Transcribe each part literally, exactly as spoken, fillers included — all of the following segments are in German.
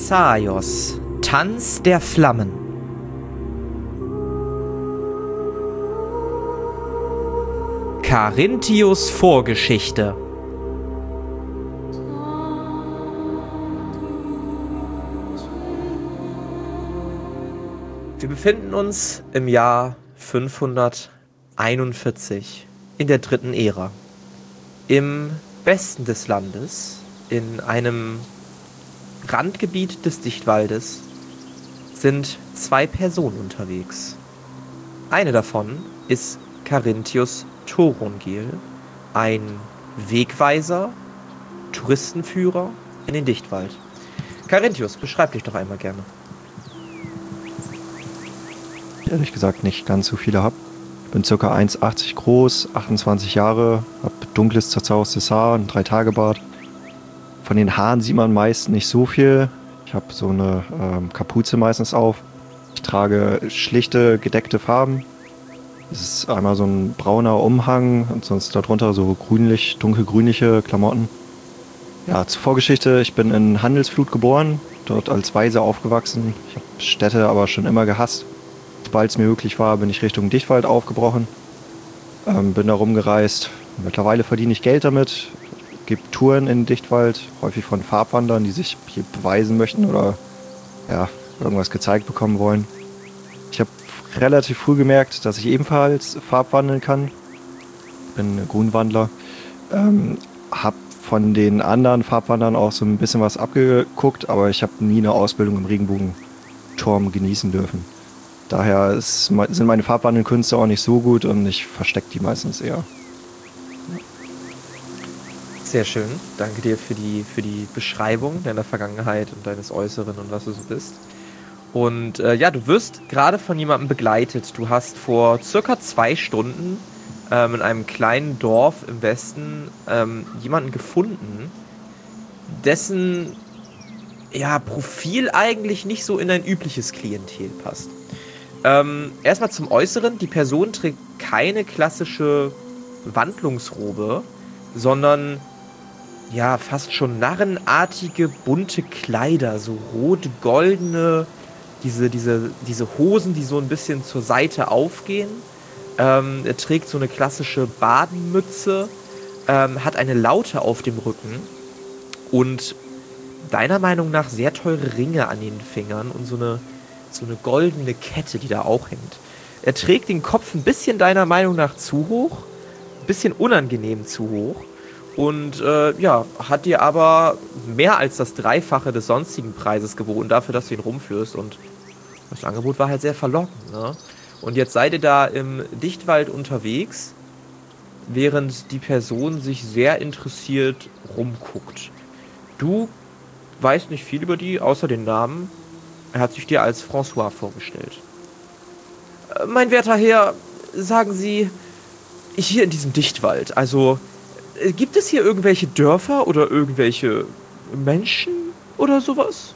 Thessaios, Tanz der Flammen. Carinthius Vorgeschichte. Wir befinden uns im Jahr fünfhunderteinundvierzig in der dritten Ära. Im Westen des Landes, in einem Randgebiet des Dichtwaldes, sind zwei Personen unterwegs. Eine davon ist Carinthius Thorongil, ein Wegweiser, Touristenführer in den Dichtwald. Carinthius, beschreib dich doch einmal gerne. Ehrlich gesagt nicht ganz so viele habe. Ich bin ca. eins Komma achtzig groß, achtundzwanzig Jahre, habe dunkles, zerzaustes Haar und drei Tagebart. Von den Haaren sieht man meist nicht so viel. Ich habe so eine ähm, Kapuze meistens auf. Ich trage schlichte, gedeckte Farben. Es ist einmal so ein brauner Umhang und sonst darunter so grünlich, dunkelgrünliche Klamotten. Ja, zur Vorgeschichte, ich bin in Handelsflut geboren, dort als Waise aufgewachsen. Ich habe Städte aber schon immer gehasst. Sobald es mir möglich war, bin ich Richtung Dichtwald aufgebrochen. Ähm, bin da rumgereist. Mittlerweile verdiene ich Geld damit. Gibt Touren in den Dichtwald, häufig von Farbwandern, die sich hier beweisen möchten oder ja, irgendwas gezeigt bekommen wollen. Ich habe relativ früh gemerkt, dass ich ebenfalls Farbwandeln kann. Bin Grünwandler. Ähm, habe von den anderen Farbwandern auch so ein bisschen was abgeguckt, aber ich habe nie eine Ausbildung im Regenbogenturm genießen dürfen. Daher ist, sind meine Farbwandelkünste auch nicht so gut und ich verstecke die meistens eher. Sehr schön. Danke dir für die, für die Beschreibung deiner Vergangenheit und deines Äußeren und was du so bist. Und äh, ja, du wirst gerade von jemandem begleitet. Du hast vor circa zwei Stunden ähm, in einem kleinen Dorf im Westen ähm, jemanden gefunden, dessen ja, Profil eigentlich nicht so in ein übliches Klientel passt. Ähm, erstmal zum Äußeren. Die Person trägt keine klassische Wandlungsrobe, sondern ja, fast schon narrenartige, bunte Kleider, so rot-goldene, diese, diese, diese Hosen, die so ein bisschen zur Seite aufgehen. Ähm, er trägt so eine klassische Badenmütze, ähm, hat eine Laute auf dem Rücken und deiner Meinung nach sehr teure Ringe an den Fingern und so eine, so eine goldene Kette, die da auch hängt. Er trägt den Kopf ein bisschen deiner Meinung nach zu hoch, ein bisschen unangenehm zu hoch. Und äh, ja, hat dir aber mehr als das Dreifache des sonstigen Preises geboten, dafür, dass du ihn rumführst. Und das Angebot war halt sehr verlockend, ne? Und jetzt seid ihr da im Dichtwald unterwegs, während die Person sich sehr interessiert rumguckt. Du weißt nicht viel über die, außer den Namen. Er hat sich dir als François vorgestellt. Äh, mein werter Herr, sagen Sie, hier in diesem Dichtwald, also... Gibt es hier irgendwelche Dörfer oder irgendwelche Menschen oder sowas?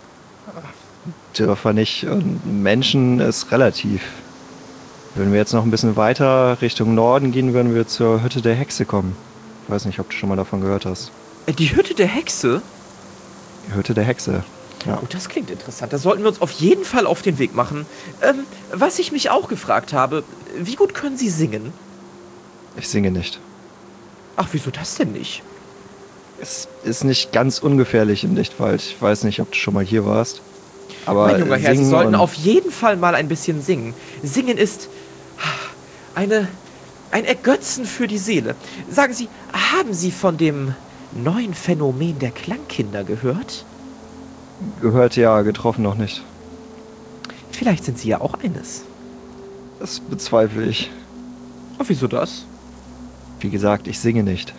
Dörfer nicht und Menschen ist relativ. Wenn wir jetzt noch ein bisschen weiter Richtung Norden gehen, würden wir zur Hütte der Hexe kommen. Ich weiß nicht, ob du schon mal davon gehört hast. Die Hütte der Hexe? Die Hütte der Hexe, ja. Oh, das klingt interessant. Da sollten wir uns auf jeden Fall auf den Weg machen. Ähm, was ich mich auch gefragt habe, wie gut können Sie singen? Ich singe nicht. Ach, wieso das denn nicht? Es ist nicht ganz ungefährlich im Dichtwald. Ich weiß nicht, ob du schon mal hier warst. Aber mein junger Herr, Sie sollten auf jeden Fall mal ein bisschen singen. Singen ist eine, ein Ergötzen für die Seele. Sagen Sie, haben Sie von dem neuen Phänomen der Klangkinder gehört? Gehört ja, getroffen noch nicht. Vielleicht sind Sie ja auch eines. Das bezweifle ich. Oh, wieso das? Wie gesagt, ich singe nicht.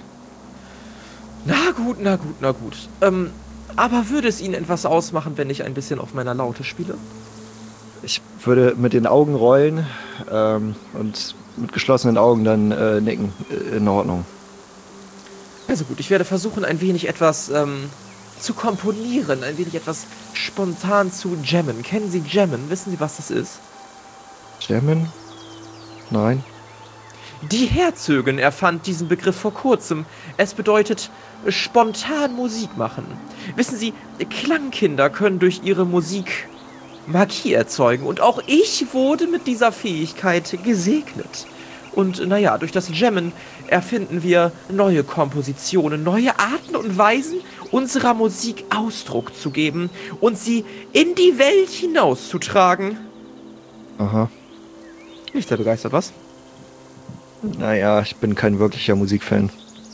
Na gut, na gut, na gut. Ähm, aber würde es Ihnen etwas ausmachen, wenn ich ein bisschen auf meiner Laute spiele? Ich würde mit den Augen rollen ähm, und mit geschlossenen Augen dann äh, nicken. In Ordnung. Also gut, ich werde versuchen, ein wenig etwas ähm, zu komponieren, ein wenig etwas spontan zu jammen. Kennen Sie Jammen? Wissen Sie, was das ist? Jammen? Nein. Die Herzogin erfand diesen Begriff vor kurzem. Es bedeutet spontan Musik machen. Wissen Sie, Klangkinder können durch ihre Musik Magie erzeugen. Und auch ich wurde mit dieser Fähigkeit gesegnet. Und naja, durch das Jammen erfinden wir neue Kompositionen, neue Arten und Weisen, unserer Musik Ausdruck zu geben und sie in die Welt hinauszutragen. Aha. Nicht sehr begeistert, was? Naja, ich bin kein wirklicher Musikfan.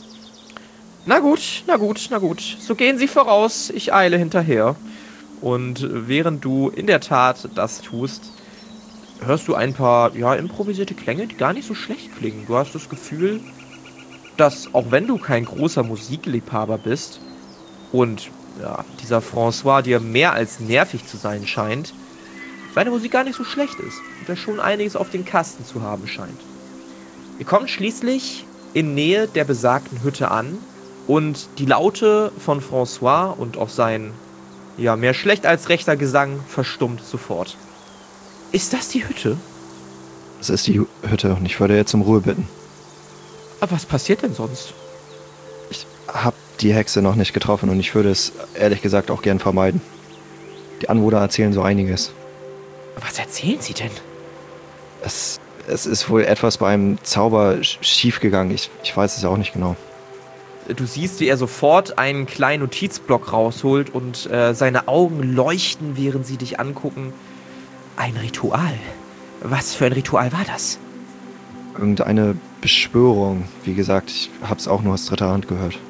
Na gut, na gut, na gut. So gehen Sie voraus, ich eile hinterher. Und während du in der Tat das tust, hörst du ein paar, ja, improvisierte Klänge, die gar nicht so schlecht klingen. Du hast das Gefühl, dass, auch wenn du kein großer Musikliebhaber bist und ja, dieser François dir mehr als nervig zu sein scheint, seine Musik gar nicht so schlecht ist und er schon einiges auf den Kasten zu haben scheint. Ihr kommt schließlich in Nähe der besagten Hütte an und die Laute von François und auch sein, ja, mehr schlecht als rechter Gesang verstummt sofort. Ist das die Hütte? Das ist die Hütte und ich würde jetzt um Ruhe bitten. Aber was passiert denn sonst? Ich habe die Hexe noch nicht getroffen und ich würde es ehrlich gesagt auch gern vermeiden. Die Anwohner erzählen so einiges. Was erzählen sie denn? Es, es ist wohl etwas bei einem Zauber schiefgegangen. Ich, ich weiß es ja auch nicht genau. Du siehst, wie er sofort einen kleinen Notizblock rausholt und äh, seine Augen leuchten, während sie dich angucken. Ein Ritual. Was für ein Ritual war das? Irgendeine Beschwörung. Wie gesagt, ich habe es auch nur aus dritter Hand gehört.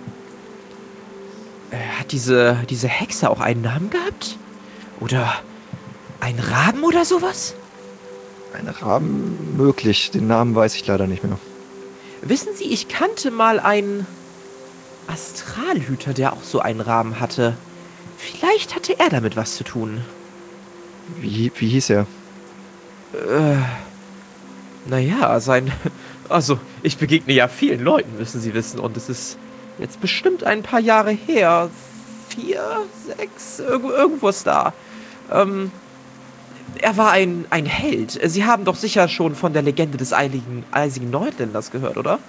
Äh, hat diese, diese Hexe auch einen Namen gehabt? Oder ein Raben oder sowas? Ein Raben möglich. Den Namen weiß ich leider nicht mehr. Wissen Sie, ich kannte mal einen Astralhüter, der auch so einen Raben hatte. Vielleicht hatte er damit was zu tun. Wie, wie hieß er? Äh, naja, sein... Also, ich begegne ja vielen Leuten, müssen Sie wissen. Und es ist jetzt bestimmt ein paar Jahre her. Vier, sechs, irgendwo, irgendwo ist da. Ähm, er war ein, ein Held. Sie haben doch sicher schon von der Legende des eiligen, eisigen Neuländers gehört, oder?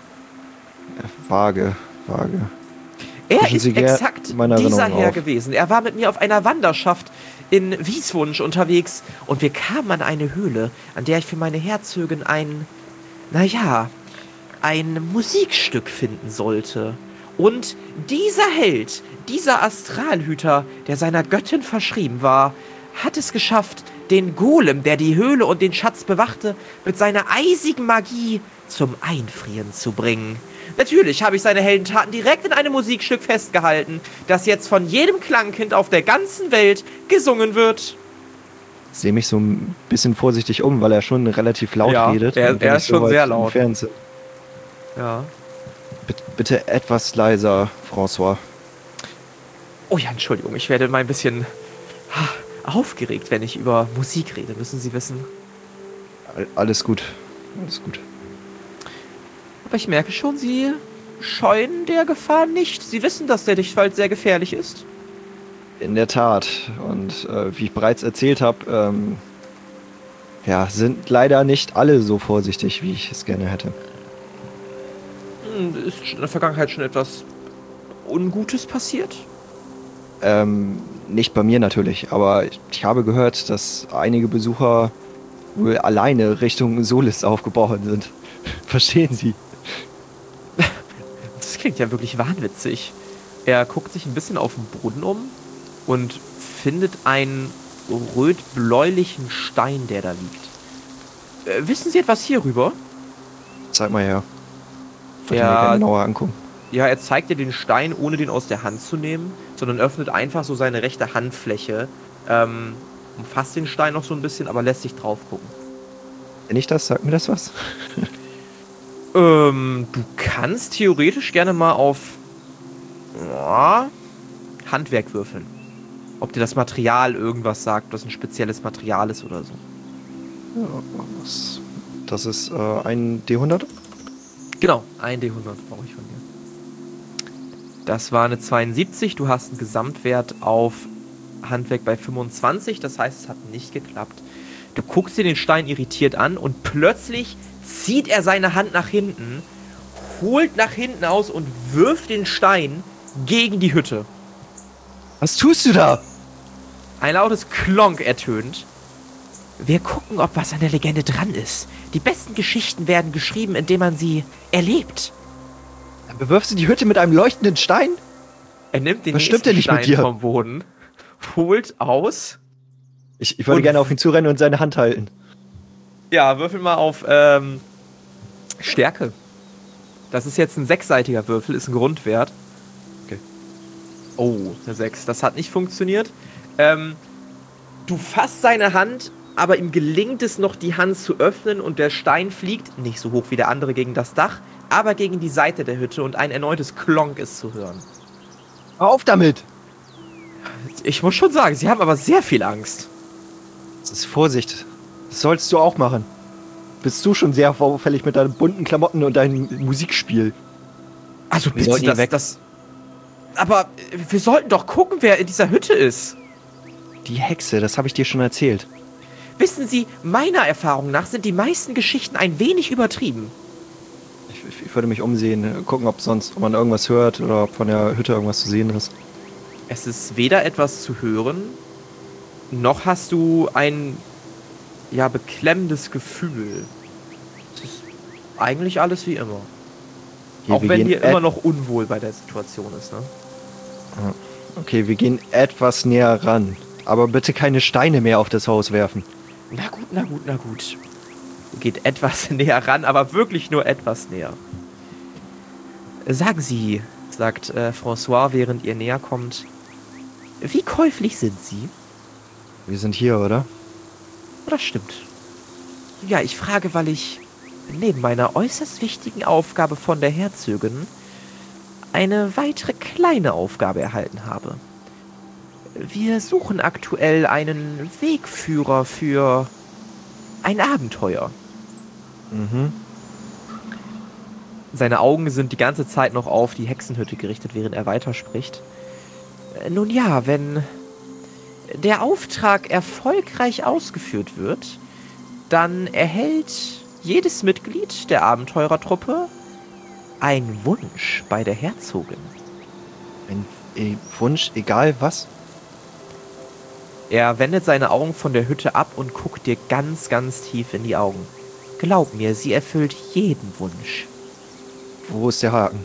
Vage, vage. Er Pushen ist Sie exakt meine dieser Erinnerung Herr auf. gewesen. Er war mit mir auf einer Wanderschaft in Wieswunsch unterwegs und wir kamen an eine Höhle, an der ich für meine Herzogin ein, naja, ein Musikstück finden sollte. Und dieser Held, dieser Astralhüter, der seiner Göttin verschrieben war, hat es geschafft, den Golem, der die Höhle und den Schatz bewachte, mit seiner eisigen Magie zum Einfrieren zu bringen. Natürlich habe ich seine Heldentaten direkt in einem Musikstück festgehalten, das jetzt von jedem Klangkind auf der ganzen Welt gesungen wird. Ich sehe mich so ein bisschen vorsichtig um, weil er schon relativ laut Ja, redet. er- Und wenn er ich ist schon weit sehr laut. entfernt sind. Ja. Bitte, bitte etwas leiser, François. Oh ja, Entschuldigung, ich werde mal ein bisschen ha, aufgeregt, wenn ich über Musik rede, müssen Sie wissen. All- Alles gut. Alles gut. Aber ich merke schon, Sie scheuen der Gefahr nicht. Sie wissen, dass der Lichtwald sehr gefährlich ist. In der Tat. Und äh, wie ich bereits erzählt habe, ähm, ja, sind leider nicht alle so vorsichtig, wie ich es gerne hätte. Hm, Ist in der Vergangenheit schon etwas Ungutes passiert? Ähm, nicht bei mir natürlich, aber ich, ich habe gehört, dass einige Besucher wohl alleine Richtung Solis aufgebrochen sind. Verstehen Sie? Das klingt ja wirklich wahnwitzig. Er guckt sich ein bisschen auf den Boden um und findet einen röt-bläulichen Stein, der da liegt. Äh, wissen Sie etwas hierüber? Zeig mal her. Ich wollte mir Ja. gerne genauer angucken. Ja, er zeigt dir den Stein, ohne den aus der Hand zu nehmen, sondern öffnet einfach so seine rechte Handfläche, ähm, umfasst den Stein noch so ein bisschen, aber lässt sich drauf gucken. Wenn ich das, sagt mir das was? Ähm, du kannst theoretisch gerne mal auf ja, Handwerk würfeln. Ob dir das Material irgendwas sagt, ob das ein spezielles Material ist oder so. Ja, das, das ist äh, ein D hundert. Genau, ein D hundert brauche ich von dir. Das war eine zweiundsiebzig, du hast einen Gesamtwert auf Handwerk bei fünfundzwanzig, das heißt, es hat nicht geklappt. Du guckst dir den Stein irritiert an und plötzlich zieht er seine Hand nach hinten, holt nach hinten aus und wirft den Stein gegen die Hütte. Was tust du da? Ein lautes Klonk ertönt. Wir gucken, ob was an der Legende dran ist. Die besten Geschichten werden geschrieben, indem man sie erlebt. Dann bewirfst du die Hütte mit einem leuchtenden Stein? Er nimmt den Was stimmt nächsten denn nicht mit Stein dir? vom Boden, holt aus. Ich, ich würde Und- gerne auf ihn zurennen und seine Hand halten. Ja, würfel mal auf ähm, Stärke. Das ist jetzt ein sechsseitiger Würfel, ist ein Grundwert. Okay. Oh, eine sechs. Das hat nicht funktioniert. Ähm, du fasst seine Hand, aber ihm gelingt es noch, die Hand zu öffnen und der Stein fliegt, nicht so hoch wie der andere, gegen das Dach, aber gegen die Seite der Hütte und ein erneutes Klonk ist zu hören. Auf damit! Ich muss schon sagen, sie haben aber sehr viel Angst. Das ist Vorsicht. Das sollst du auch machen. Bist du schon sehr auffällig mit deinen bunten Klamotten und deinem Musikspiel? Also Wir bitte, sollten das, weg. das... Aber äh, wir sollten doch gucken, wer in dieser Hütte ist. Die Hexe, das habe ich dir schon erzählt. Wissen Sie, meiner Erfahrung nach sind die meisten Geschichten ein wenig übertrieben. Ich, ich würde mich umsehen, gucken, ob sonst ob man irgendwas hört oder ob von der Hütte irgendwas zu sehen ist. Es ist weder etwas zu hören, noch hast du ein, ja, beklemmendes Gefühl. Es ist eigentlich alles wie immer. Okay, Auch wir wenn gehen dir et- immer noch unwohl bei der Situation ist, ne? Okay, wir gehen etwas näher ran. Aber bitte keine Steine mehr auf das Haus werfen. Na gut, na gut, na gut. Geht etwas näher ran, aber wirklich nur etwas näher. Sagen Sie, sagt äh, François, während ihr näher kommt, wie käuflich sind Sie? Wir sind hier, oder? Das stimmt. Ja, ich frage, weil ich neben meiner äußerst wichtigen Aufgabe von der Herzogin eine weitere kleine Aufgabe erhalten habe. Wir suchen aktuell einen Wegführer für ein Abenteuer. Mhm. Seine Augen sind die ganze Zeit noch auf die Hexenhütte gerichtet, während er weiterspricht. Äh, Nun ja, wenn der Auftrag erfolgreich ausgeführt wird, dann erhält jedes Mitglied der Abenteurertruppe einen Wunsch bei der Herzogin. Ein äh, Wunsch, egal was. Er wendet seine Augen von der Hütte ab und guckt dir ganz, ganz tief in die Augen. Glaub mir, sie erfüllt jeden Wunsch. Wo ist der Haken?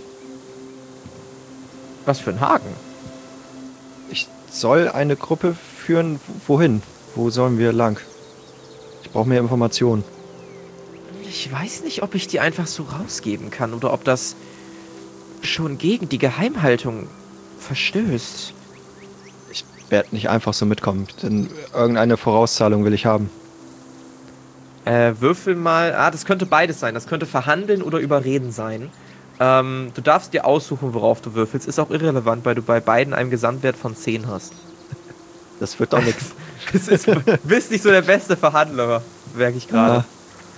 Was für ein Haken. Ich soll eine Gruppe führen. Wohin? Wo sollen wir lang? Ich brauche mehr Informationen. Ich weiß nicht, ob ich die einfach so rausgeben kann oder ob das schon gegen die Geheimhaltung verstößt. Ich werde nicht einfach so mitkommen, denn irgendeine Vorauszahlung will ich haben. Äh, würfel mal. Ah, das könnte beides sein. Das könnte verhandeln oder überreden sein. Ähm, du darfst dir aussuchen, worauf du würfelst. Ist auch irrelevant, weil du bei beiden einen Gesamtwert von zehn hast. Das wird doch nichts. Das ist, du bist nicht so der beste Verhandler, merke ich gerade. Ah.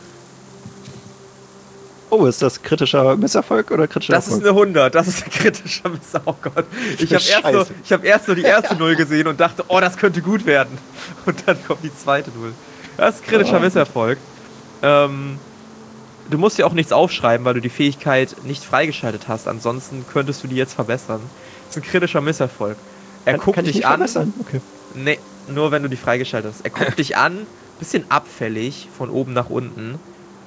Oh, ist das kritischer Misserfolg oder kritischer Das ist Erfolg? eine hundert, das ist ein kritischer Miss. Oh Gott. Ich habe erst, nur- Scheiße. ich hab erst nur die erste Null gesehen und dachte, oh, das könnte gut werden. Und dann kommt die zweite Null. Das ist ein kritischer Oh. Misserfolg. Ähm, du musst dir auch nichts aufschreiben, weil du die Fähigkeit nicht freigeschaltet hast. Ansonsten könntest du die jetzt verbessern. Das ist ein kritischer Misserfolg. Er Kann- guckt kann ich dich nicht an. verbessern? Okay. Nee, nur wenn du die freigeschaltet hast. Er guckt dich an, bisschen abfällig, von oben nach unten.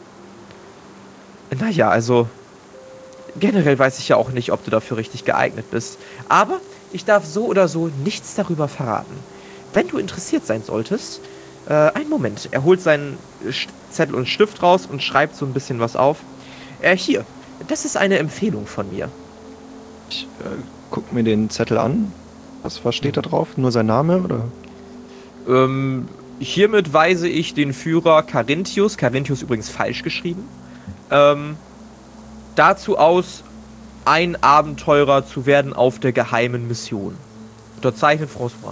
Naja, also generell weiß ich ja auch nicht, ob du dafür richtig geeignet bist. Aber ich darf so oder so nichts darüber verraten. Wenn du interessiert sein solltest, äh, einen Moment. Er holt seinen Sch- Zettel und Stift raus und schreibt so ein bisschen was auf. Äh, hier, das ist eine Empfehlung von mir. Ich äh, guck mir den Zettel an. Was, was steht da drauf? Nur sein Name oder? Ähm, hiermit weise ich den Führer Carinthius, Carinthius übrigens falsch geschrieben, ähm, dazu aus, ein Abenteurer zu werden auf der geheimen Mission. Unterzeichnet François.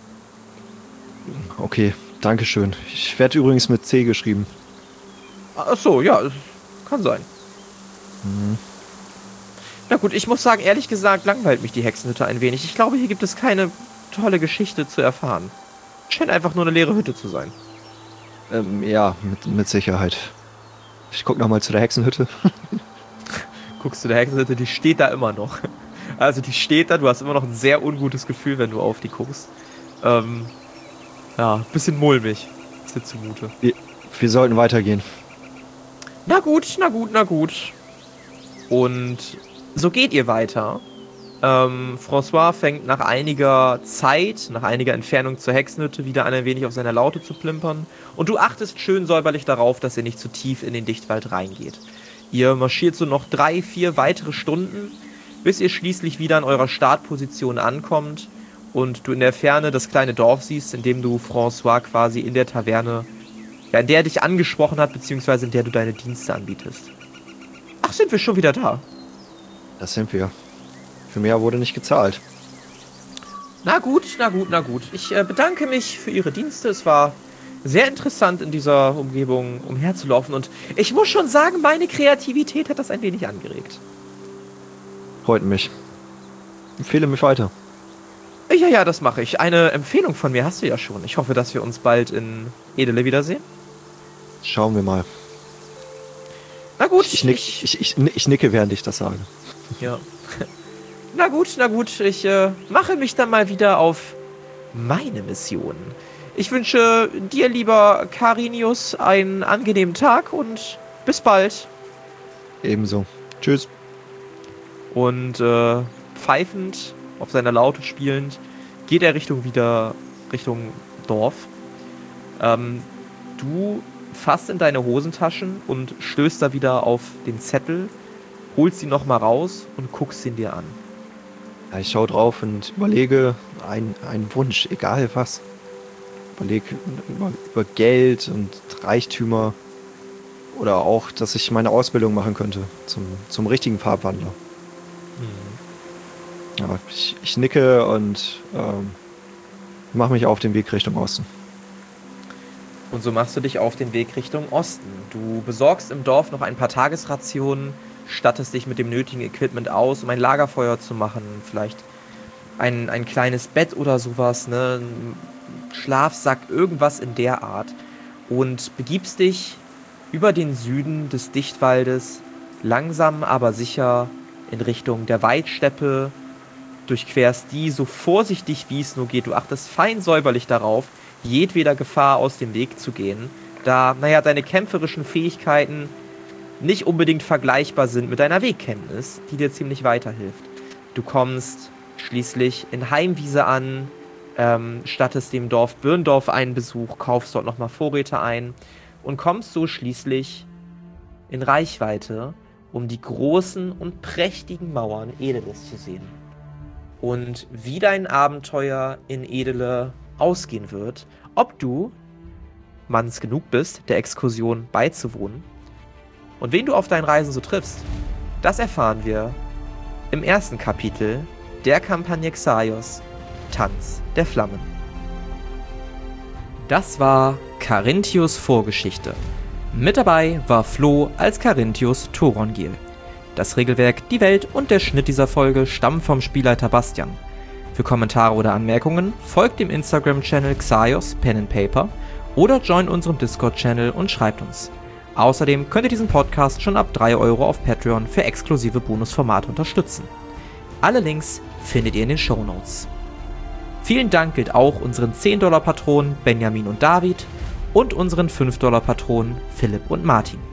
Okay, dankeschön. Ich werde übrigens mit C geschrieben. Ach so, ja, kann sein. Mhm. Na gut, ich muss sagen, ehrlich gesagt, langweilt mich die Hexenhütte ein wenig. Ich glaube, hier gibt es keine tolle Geschichte zu erfahren. Scheint einfach nur eine leere Hütte zu sein. Ähm, ja, mit, mit Sicherheit. Ich guck nochmal zu der Hexenhütte. Guckst du der Hexenhütte, die steht da immer noch. Also die steht da, du hast immer noch ein sehr ungutes Gefühl, wenn du auf die guckst. Ähm, ja, bisschen mulmig ist dir zumute. Wir, wir sollten weitergehen. Na gut, na gut, na gut. Und so geht ihr weiter. Ähm, François fängt nach einiger Zeit, nach einiger Entfernung zur Hexenhütte wieder an, ein wenig auf seiner Laute zu plimpern. Und du achtest schön säuberlich darauf, dass ihr nicht zu tief in den Dichtwald reingeht. Ihr marschiert so noch drei, vier weitere Stunden, bis ihr schließlich wieder an eurer Startposition ankommt und du in der Ferne das kleine Dorf siehst, in dem du François quasi in der Taverne, ja, in der er dich angesprochen hat, beziehungsweise in der du deine Dienste anbietest. Ach, sind wir schon wieder da? Das sind wir. Für mehr wurde nicht gezahlt. Na gut, na gut, na gut. Ich äh, bedanke mich für Ihre Dienste. Es war sehr interessant, in dieser Umgebung umherzulaufen. Und ich muss schon sagen, meine Kreativität hat das ein wenig angeregt. Freut mich. Empfehle mich weiter. Ja, ja, das mache ich. Eine Empfehlung von mir hast du ja schon. Ich hoffe, dass wir uns bald in Edele wiedersehen. Schauen wir mal. Na gut. Ich, ich, nick, ich, ich, ich, ich nicke, während ich das sage. Ja. Na gut, na gut. Ich äh, mache mich dann mal wieder auf meine Mission. Ich wünsche dir, lieber Carinius, einen angenehmen Tag und bis bald. Ebenso. Tschüss. Und äh, pfeifend, auf seiner Laute spielend, geht er Richtung wieder, Richtung Dorf. Ähm, du fasst in deine Hosentaschen und stößt da wieder auf den Zettel, holst ihn nochmal raus und guckst ihn dir an. Ja, ich schaue drauf und überlege einen, einen Wunsch, egal was. Überlege über, über Geld und Reichtümer oder auch, dass ich meine Ausbildung machen könnte zum, zum richtigen Farbwandler. Mhm. Ja, ich, ich nicke und ähm, mache mich auf den Weg Richtung Osten. Und so machst du dich auf den Weg Richtung Osten. Du besorgst im Dorf noch ein paar Tagesrationen, stattest dich mit dem nötigen Equipment aus, um ein Lagerfeuer zu machen, vielleicht ein, ein kleines Bett oder sowas, ne? Ein Schlafsack, irgendwas in der Art, und begibst dich über den Süden des Dichtwaldes langsam aber sicher in Richtung der Waldsteppe, durchquerst die so vorsichtig wie es nur geht. Du achtest fein säuberlich darauf, jedweder Gefahr aus dem Weg zu gehen, da, naja, deine kämpferischen Fähigkeiten nicht unbedingt vergleichbar sind mit deiner Wegkenntnis, die dir ziemlich weiterhilft. Du kommst schließlich in Heimwiese an, ähm, stattest dem Dorf Birndorf einen Besuch, kaufst dort nochmal Vorräte ein und kommst so schließlich in Reichweite, um die großen und prächtigen Mauern Edeles zu sehen. Und wie dein Abenteuer in Edele ausgehen wird, ob du manns genug bist, der Exkursion beizuwohnen, und wen du auf deinen Reisen so triffst, das erfahren wir im ersten Kapitel der Kampagne Xaios, Tanz der Flammen. Das war Carinthius Vorgeschichte. Mit dabei war Flo als Carinthius Thorongil. Das Regelwerk, die Welt und der Schnitt dieser Folge stammen vom Spielleiter Bastian. Für Kommentare oder Anmerkungen folgt dem Instagram-Channel Xaios Pen and Paper oder joint unserem Discord-Channel und schreibt uns. Außerdem könnt ihr diesen Podcast schon ab drei Euro auf Patreon für exklusive Bonusformate unterstützen. Alle Links findet ihr in den Shownotes. Vielen Dank gilt auch unseren zehn Dollar Patronen Benjamin und David und unseren fünf Dollar Patronen Philipp und Martin.